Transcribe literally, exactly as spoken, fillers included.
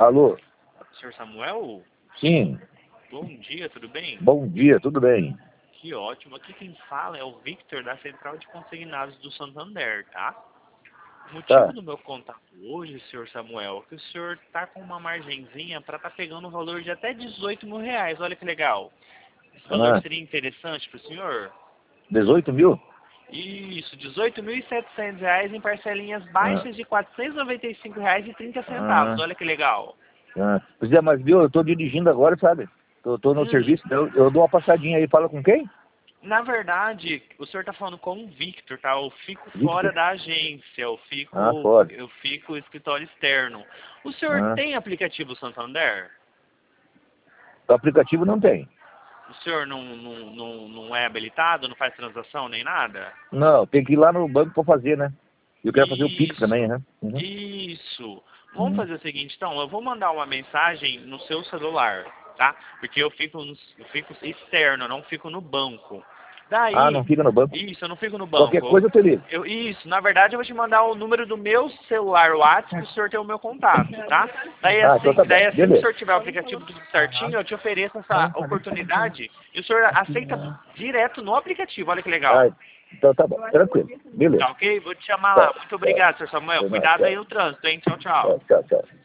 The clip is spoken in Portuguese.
Alô? senhor Samuel? Sim. Bom dia, tudo bem? Bom dia, tudo bem? Que ótimo. Aqui quem fala é o Victor da Central de Consignados do Santander, tá? O motivo Tá. do meu contato hoje, senhor Samuel, é que o senhor tá com uma margenzinha para tá pegando um valor de até dezoito mil reais. Olha que legal. Esse valor Ah, seria interessante para o senhor? dezoito mil? Isso, dezoito mil e setecentos reais em parcelinhas Ah, baixas de quatrocentos e noventa e cinco reais e trinta centavos. ah, Olha que legal. ah. Pois é, mas viu, eu tô dirigindo agora, sabe? Tô, tô no Hum, serviço, eu, eu dou uma passadinha aí, fala com quem? na verdade, o senhor tá falando com o Victor, tá? Eu fico fora Victor? da agência, eu Ah, fico, fora. eu fico escritório externo. O senhor Ah. tem aplicativo Santander? O aplicativo não tem. O senhor não, não, não, não é habilitado, não faz transação nem nada? Não, tem que ir lá no banco pra fazer, né? Eu quero fazer o Pix também, Isso, né? Uhum. isso. Vamos Uhum. fazer o seguinte, então, eu vou mandar uma mensagem no seu celular, tá? Porque eu fico, no, eu fico externo, eu não fico no banco. Ah, não Daí, fica no banco. isso, eu não fico no Qualquer banco. coisa eu te ligo. Eu, isso, na verdade eu vou te mandar o número do meu celular, o WhatsApp, que o senhor tem o meu contato, tá? Daí Ah, então assim, tá bom. daí assim que o Beleza. senhor tiver o aplicativo tudo certinho, eu te ofereço essa oportunidade e o senhor aceita direto no aplicativo, olha que Ah, legal. então tá bom. Tranquilo. Beleza. Tá ok? Vou te chamar lá. Tá. Muito Tá. obrigado, senhor Samuel. Foi nada. Cuidado aí Tchau. no trânsito, hein? Tchau, tchau. Tchau, tchau, tchau.